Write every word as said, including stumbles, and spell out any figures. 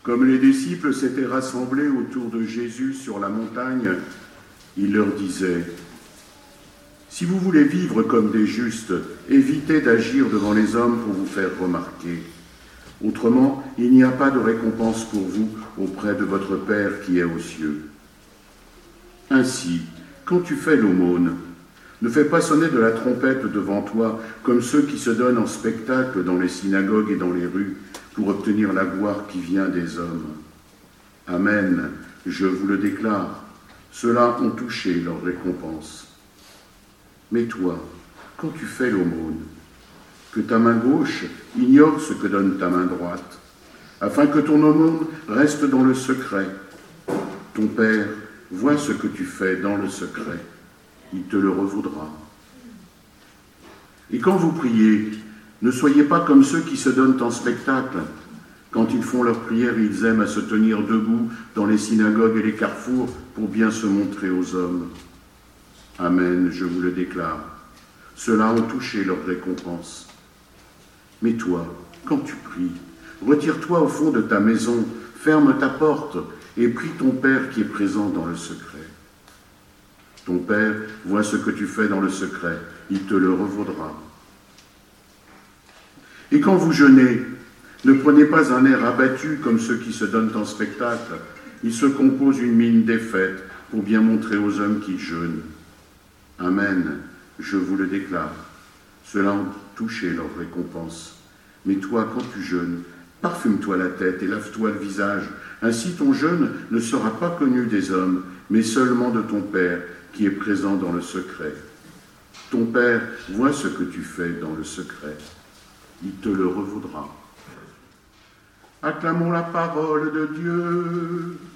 Comme les disciples s'étaient rassemblés autour de Jésus sur la montagne, il leur disait : « Si vous voulez vivre comme des justes, évitez d'agir devant les hommes pour vous faire remarquer. Autrement, il n'y a pas de récompense pour vous auprès de votre Père qui est aux cieux. Ainsi, quand tu fais l'aumône, ne fais pas sonner de la trompette devant toi comme ceux qui se donnent en spectacle dans les synagogues et dans les rues pour obtenir la gloire qui vient des hommes. Amen, je vous le déclare, ceux-là ont touché leur récompense. Mais toi, quand tu fais l'aumône, que ta main gauche ignore ce que donne ta main droite, afin que ton aumône reste dans le secret. Ton Père voit ce que tu fais dans le secret, il te le revaudra. Et quand vous priez, ne soyez pas comme ceux qui se donnent en spectacle. Quand ils font leur prière, ils aiment à se tenir debout dans les synagogues et les carrefours pour bien se montrer aux hommes. Amen, je vous le déclare. Ceux-là ont touché leur récompense. Mais toi, quand tu pries, retire-toi au fond de ta maison, ferme ta porte et prie ton Père qui est présent dans le secret. Ton Père voit ce que tu fais dans le secret, il te le revaudra. Et quand vous jeûnez, ne prenez pas un air abattu comme ceux qui se donnent en spectacle. Ils se composent une mine défaite pour bien montrer aux hommes qu'ils jeûnent. Amen, je vous le déclare. Ceux-là ont touché leur récompense. Mais toi, quand tu jeûnes, parfume-toi la tête et lave-toi le visage. Ainsi ton jeûne ne sera pas connu des hommes, mais seulement de ton Père qui est présent dans le secret. Ton Père voit ce que tu fais dans le secret. Il te le revaudra. Acclamons la parole de Dieu.